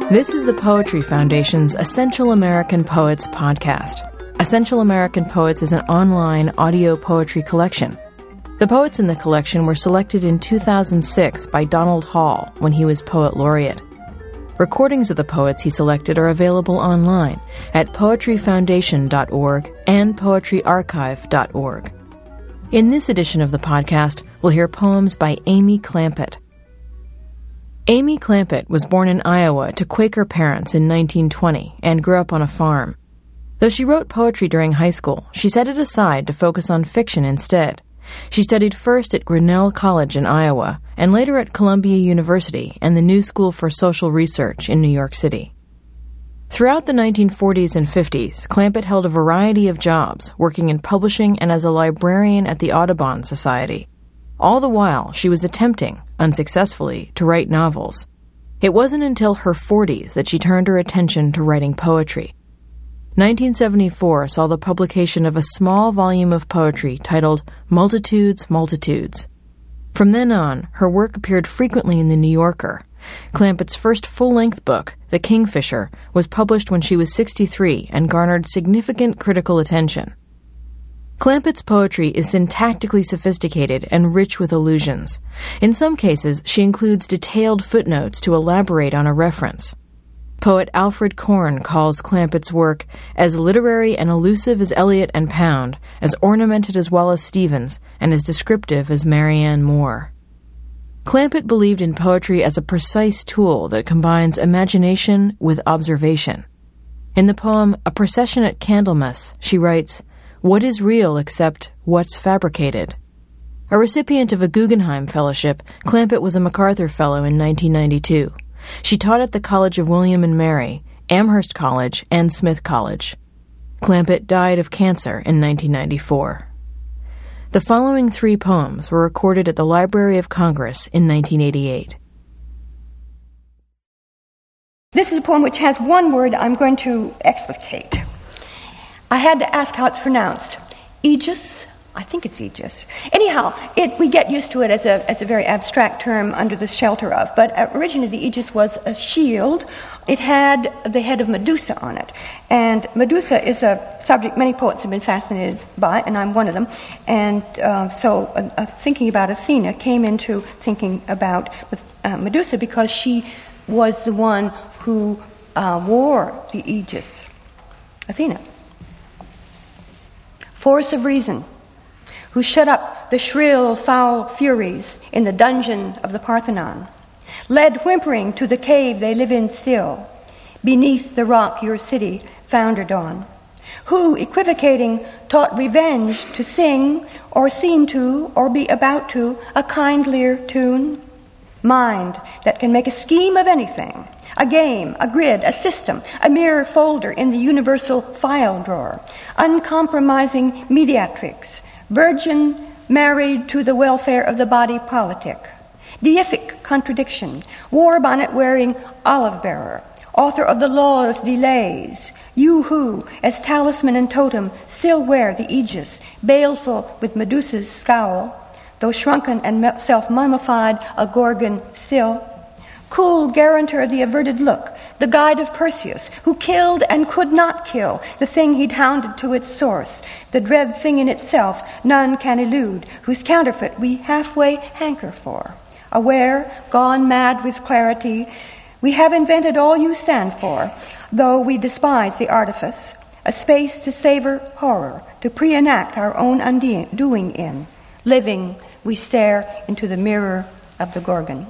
This is the Poetry Foundation's Essential American Poets podcast. Essential American Poets is an online audio poetry collection. The poets in the collection were selected in 2006 by Donald Hall when he was Poet Laureate. Recordings of the poets he selected are available online at poetryfoundation.org and poetryarchive.org. In this edition of the podcast, we'll hear poems by Amy Clampitt. Amy Clampitt was born in Iowa to Quaker parents in 1920 and grew up on a farm. Though she wrote poetry during high school, she set it aside to focus on fiction instead. She studied first at Grinnell College in Iowa and later at Columbia University and the New School for Social Research in New York City. Throughout the 1940s and 50s, Clampitt held a variety of jobs, working in publishing and as a librarian at the Audubon Society. All the while, she was attempting, unsuccessfully, to write novels. It wasn't until her 40s that she turned her attention to writing poetry. 1974 saw the publication of a small volume of poetry titled Multitudes, Multitudes. From then on, her work appeared frequently in The New Yorker. Clampitt's first full-length book, The Kingfisher, was published when she was 63 and garnered significant critical attention. Clampitt's poetry is syntactically sophisticated and rich with allusions. In some cases, she includes detailed footnotes to elaborate on a reference. Poet Alfred Korn calls Clampitt's work as literary and elusive as Eliot and Pound, as ornamented as Wallace Stevens, and as descriptive as Marianne Moore. Clampitt believed in poetry as a precise tool that combines imagination with observation. In the poem A Procession at Candlemas, she writes, "What is real except what's fabricated?" A recipient of a Guggenheim Fellowship, Clampitt was a MacArthur Fellow in 1992. She taught at the College of William and Mary, Amherst College, and Smith College. Clampitt died of cancer in 1994. The following three poems were recorded at the Library of Congress in 1988. This is a poem which has one word I'm going to explicate. I had to ask how it's pronounced. Aegis? I think it's Aegis. Anyhow, we get used to it as a very abstract term under the shelter of, but originally the Aegis was a shield. It had the head of Medusa on it. And Medusa is a subject many poets have been fascinated by, and I'm one of them. And so thinking about Athena came into thinking about Medusa because she was the one who wore the Aegis. Athena. Force of reason, who shut up the shrill, foul furies in the dungeon of the Parthenon, led whimpering to the cave they live in still, beneath the rock your city foundered on, who, equivocating, taught revenge to sing, or seem to, or be about to, a kindlier tune, mind that can make a scheme of anything, a game, a grid, a system, a mere folder in the universal file drawer, uncompromising mediatrix, virgin married to the welfare of the body politic, deific contradiction, war bonnet wearing olive bearer, author of the law's delays, you who, as talisman and totem, still wear the Aegis, baleful with Medusa's scowl, though shrunken and self-mummified, a Gorgon still, cool guarantor of the averted look, the guide of Perseus, who killed and could not kill the thing he'd hounded to its source, the dread thing in itself none can elude, whose counterfeit we halfway hanker for. Aware, gone mad with clarity, we have invented all you stand for, though we despise the artifice, a space to savor horror, to pre-enact our own undoing in. Living, we stare into the mirror of the Gorgon.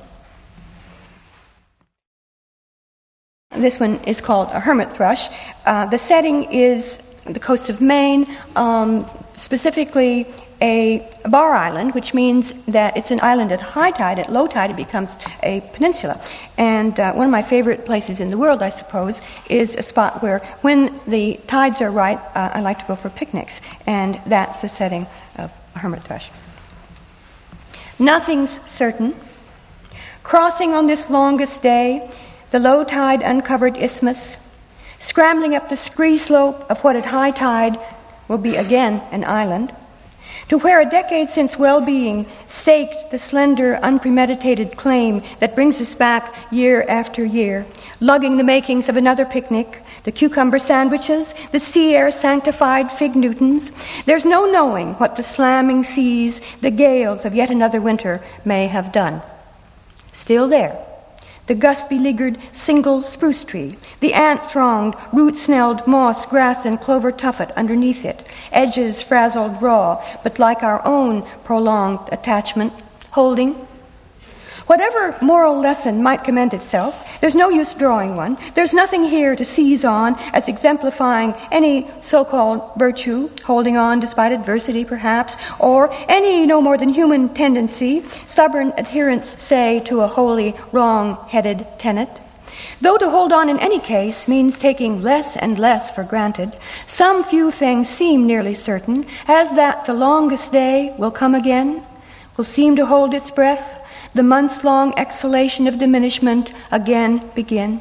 This one is called A Hermit Thrush. The setting is the coast of Maine, specifically a bar island, which means that it's an island at high tide. At low tide, it becomes a peninsula. And one of my favorite places in the world, I suppose, is a spot where, when the tides are right, I like to go for picnics. And that's the setting of A Hermit Thrush. Nothing's certain. Crossing on this longest day, the low tide uncovered isthmus, scrambling up the scree slope of what at high tide will be again an island, To where a decade since well-being staked the slender, unpremeditated claim that brings us back year after year, lugging the makings of another picnic, the cucumber sandwiches, the sea air sanctified fig Newtons, there's no knowing what the slamming seas, the gales of yet another winter may have done. Still there, the gust-beleaguered single spruce tree, the ant-thronged, root-snelled moss, grass, and clover tuffet underneath it, edges frazzled raw, but like our own prolonged attachment, holding. Whatever moral lesson might commend itself, there's no use drawing one. There's nothing here to seize on as exemplifying any so-called virtue, holding on despite adversity perhaps, or any no more than human tendency, stubborn adherence, say, to a wholly wrong-headed tenet. Though to hold on in any case means taking less and less for granted, some few things seem nearly certain, as that the longest day will come again, will seem to hold its breath, the months-long exhalation of diminishment again begin.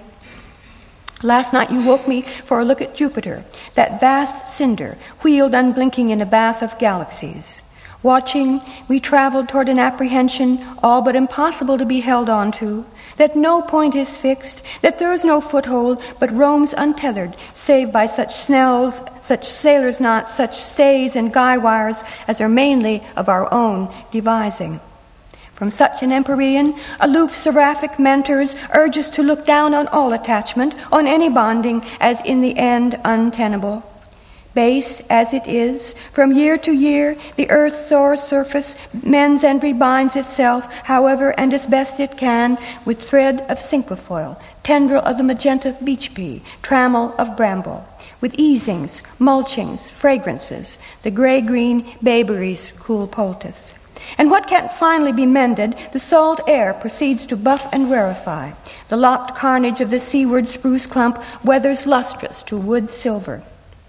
Last night you woke me for a look at Jupiter, that vast cinder wheeled unblinking in a bath of galaxies. Watching, we traveled toward an apprehension all but impossible to be held on to, that no point is fixed, that there is no foothold, but roams untethered, save by such snells, such sailors' knots, such stays and guy wires as are mainly of our own devising. From such an empyrean, aloof seraphic mentors urge us to look down on all attachment, on any bonding, as in the end untenable. Base as it is, from year to year, the earth's sore surface mends and rebinds itself, however and as best it can, with thread of cinquefoil, tendril of the magenta beach pea, trammel of bramble, with easings, mulchings, fragrances, the gray-green bayberry's cool poultice. And what can't finally be mended, the salt air proceeds to buff and rarefy. The lopped carnage of the seaward spruce clump weathers lustrous to wood silver.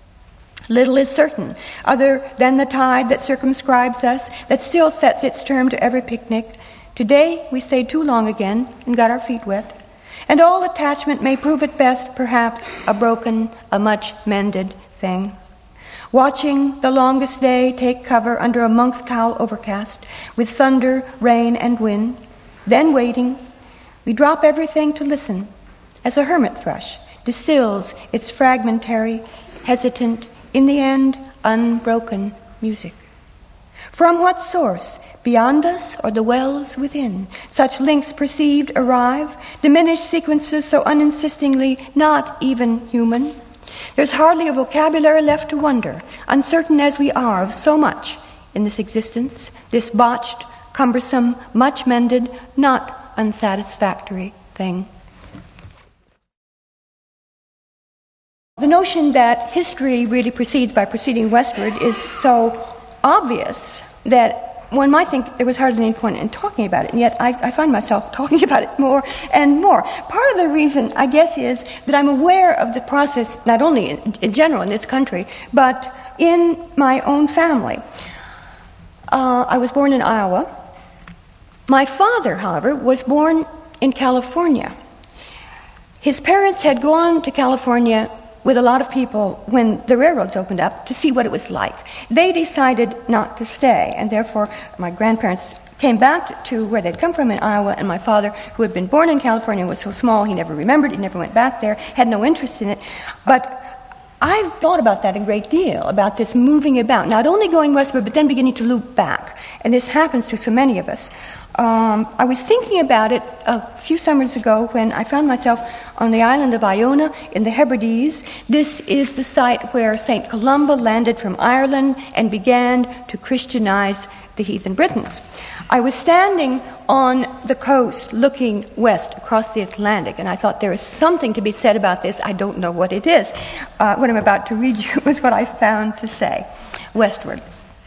Little is certain, other than the tide that circumscribes us, that still sets its term to every picnic. Today we stayed too long again and got our feet wet. And all attachment may prove at best, perhaps, a broken, a much mended thing. Watching the longest day take cover under a monk's cowl overcast, with thunder, rain, and wind, then waiting, we drop everything to listen, as a hermit thrush distills its fragmentary, hesitant, in the end, unbroken music. From what source, beyond us or the wells within, such links perceived arrive, diminished sequences so uninsistingly not even human? There's hardly a vocabulary left to wonder, uncertain as we are of so much in this existence, this botched, cumbersome, much mended, not unsatisfactory thing. The notion that history really proceeds by proceeding westward is so obvious that one might think there was hardly any point in talking about it, and yet I find myself talking about it more and more. Part of the reason, I guess, is that I'm aware of the process, not only in general in this country, but in my own family. I was born in Iowa. My father, however, was born in California. His parents had gone to California with a lot of people when the railroads opened up to see what it was like. They decided not to stay, and therefore my grandparents came back to where they'd come from in Iowa, and my father, who had been born in California, was so small he never remembered, he never went back there, had no interest in it. But I've thought about that a great deal, about this moving about, not only going westward, but then beginning to loop back. And this happens to so many of us. I was thinking about it a few summers ago when I found myself on the island of Iona in the Hebrides. This is the site where St. Columba landed from Ireland and began to Christianize the heathen Britons. I was standing on the coast looking west across the Atlantic, and I thought there is something to be said about this. I don't know what it is. What I'm about to read you was what I found to say. Westward.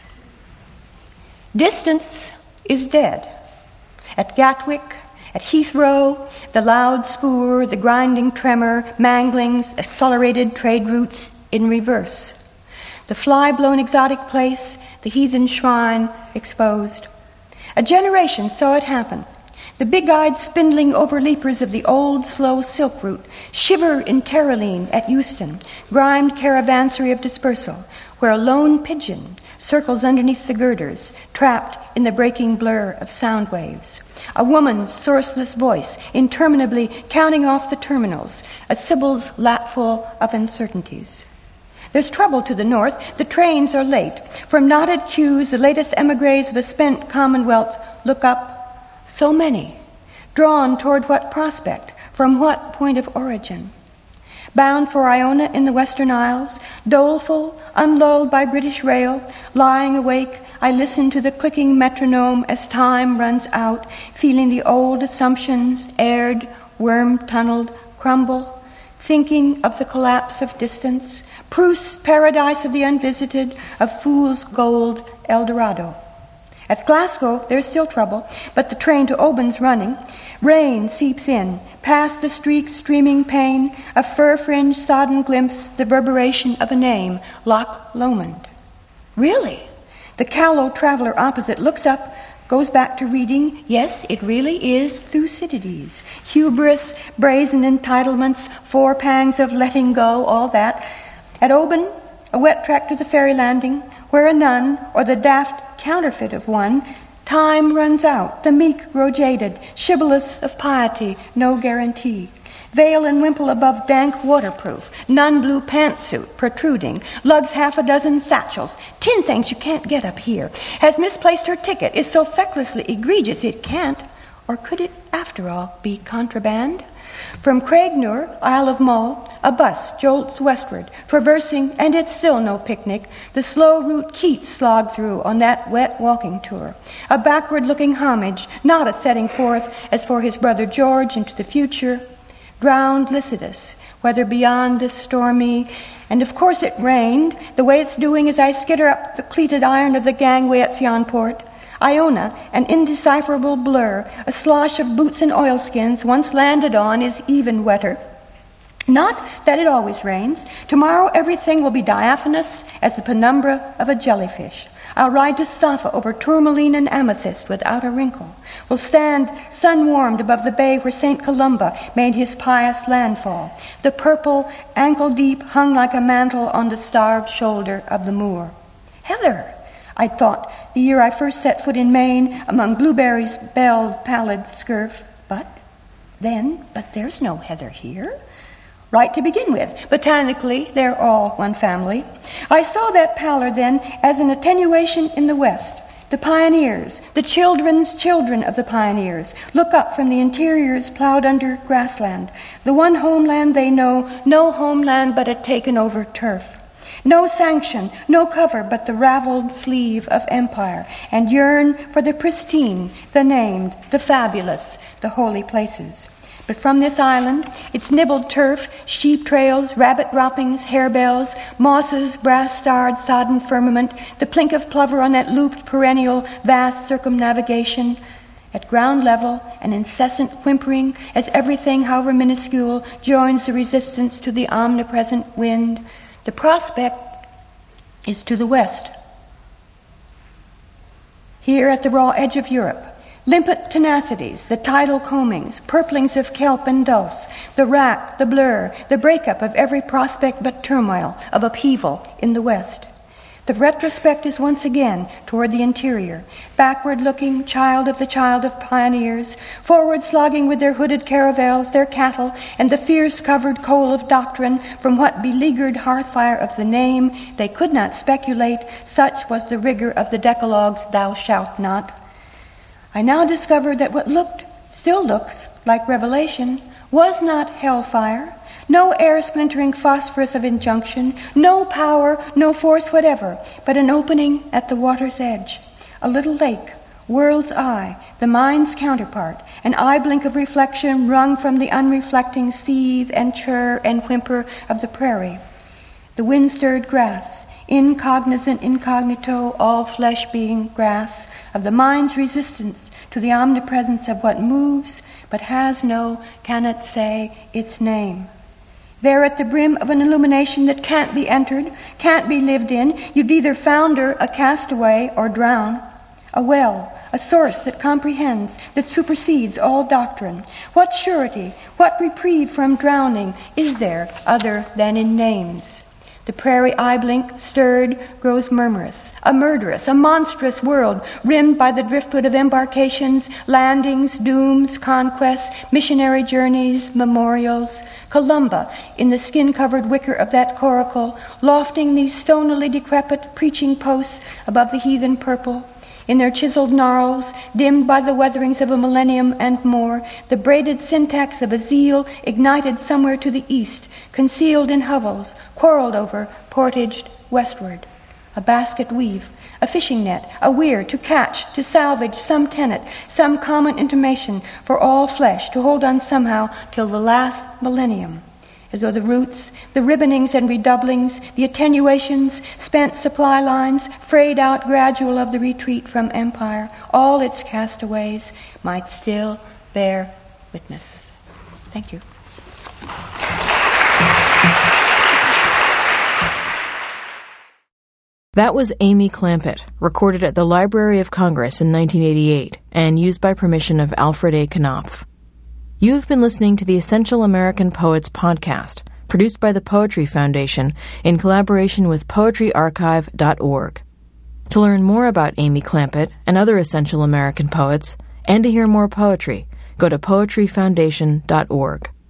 Distance is dead. At Gatwick, at Heathrow, the loud spoor, the grinding tremor, manglings, accelerated trade routes in reverse. The fly-blown exotic place, the heathen shrine exposed. A generation saw it happen. The big-eyed spindling overleapers of the old slow silk route shiver in Terraline at Euston, grimed caravansary of dispersal, where a lone pigeon, circles underneath the girders, trapped in the breaking blur of sound waves. A woman's sourceless voice, interminably counting off the terminals, a Sibyl's lapful of uncertainties. There's trouble to the north. The trains are late. From knotted queues, the latest emigres of a spent commonwealth look up. So many. Drawn toward what prospect? From what point of origin? Bound for Iona in the Western Isles, doleful, unlulled by British rail, lying awake, I listen to the clicking metronome as time runs out, feeling the old assumptions, aired, worm-tunneled, crumble, thinking of the collapse of distance, Proust's paradise of the unvisited, of fool's gold El Dorado. At Glasgow, there's still trouble, but the train to Oban's running. Rain seeps in, past the streak's streaming pane, a fir-fringed sodden glimpse, the reverberation of a name, Loch Lomond. Really? The callow traveler opposite looks up, goes back to reading. Yes, it really is Thucydides. Hubris, brazen entitlements, 4 pangs of letting go, all that. At Oban, a wet track to the ferry landing, where a nun, or the daft counterfeit of one, time runs out, the meek grow jaded, shibboleths of piety, no guarantee. Veil and wimple above dank waterproof, nun-blue pantsuit protruding, lugs 6 satchels, 10 things you can't get up here, has misplaced her ticket, is so fecklessly egregious it can't, or could it, after all, be contraband? From Craignure, Isle of Mull, a bus jolts westward, traversing, and it's still no picnic, the slow route Keats slogged through on that wet walking tour. A backward-looking homage, not a setting forth as for his brother George into the future. Drowned Lycidas, whether beyond this stormy, and of course it rained, the way it's doing as I skitter up the cleated iron of the gangway at Fionport. Iona, an indecipherable blur, a slosh of boots and oilskins once landed on is even wetter. Not that it always rains. Tomorrow everything will be diaphanous as the penumbra of a jellyfish. I'll ride to Staffa over tourmaline and amethyst without a wrinkle. We'll stand sun-warmed above the bay where St. Columba made his pious landfall. The purple, ankle-deep, hung like a mantle on the starved shoulder of the moor. Heather, I thought, the year I first set foot in Maine, among blueberries' belled, pallid scurf. But there's no heather here. Right to begin with. Botanically, they're all one family. I saw that pallor then as an attenuation in the west. The pioneers, the children's children of the pioneers, look up from the interiors plowed under grassland. The one homeland they know, no homeland but a taken over turf. No sanction, no cover but the raveled sleeve of empire, and yearn for the pristine, the named, the fabulous, the holy places. But from this island, its nibbled turf, sheep trails, rabbit droppings, harebells, mosses, brass-starred, sodden firmament, the plink of plover on that looped perennial vast circumnavigation, at ground level, an incessant whimpering as everything, however minuscule, joins the resistance to the omnipresent wind. The prospect is to the west. Here at the raw edge of Europe, limpet tenacities, the tidal combings, purplings of kelp and dulse, the rack, the blur, the breakup of every prospect but turmoil, of upheaval in the west. The retrospect is once again toward the interior, backward-looking, child of pioneers, forward slogging with their hooded caravels, their cattle, and the fierce-covered coal of doctrine from what beleaguered hearth-fire of the name they could not speculate, such was the rigor of the Decalogue's thou shalt not. I now discovered that what still looks like revelation was not hellfire, no air-splintering phosphorus of injunction, no power, no force whatever, but an opening at the water's edge, a little lake, world's eye, the mind's counterpart, an eye blink of reflection wrung from the unreflecting seethe and churr and whimper of the prairie. The wind-stirred grass, incognizant incognito, all flesh being grass, of the mind's resistance to the omnipresence of what moves but has no, cannot say, its name. There at the brim of an illumination that can't be entered, can't be lived in, you'd either founder a castaway or drown. A well, a source that comprehends, that supersedes all doctrine. What surety, what reprieve from drowning is there other than in names? The prairie eye-blink, stirred, grows murmurous, a murderous, a monstrous world, rimmed by the driftwood of embarkations, landings, dooms, conquests, missionary journeys, memorials. Columba, in the skin-covered wicker of that coracle, lofting these stonily decrepit preaching posts above the heathen purple. In their chiseled gnarls, dimmed by the weatherings of a millennium and more, the braided syntax of a zeal ignited somewhere to the east, concealed in hovels, quarreled over, portaged westward. A basket weave, a fishing net, a weir to catch, to salvage some tenet, some common intimation for all flesh to hold on somehow till the last millennium. As though the roots, the ribbonings and redoublings, the attenuations, spent supply lines, frayed out gradual of the retreat from empire, all its castaways might still bear witness. Thank you. That was Amy Clampitt, recorded at the Library of Congress in 1988 and used by permission of Alfred A. Knopf. You've been listening to the Essential American Poets podcast, produced by the Poetry Foundation in collaboration with poetryarchive.org. To learn more about Amy Clampitt and other Essential American poets, and to hear more poetry, go to poetryfoundation.org.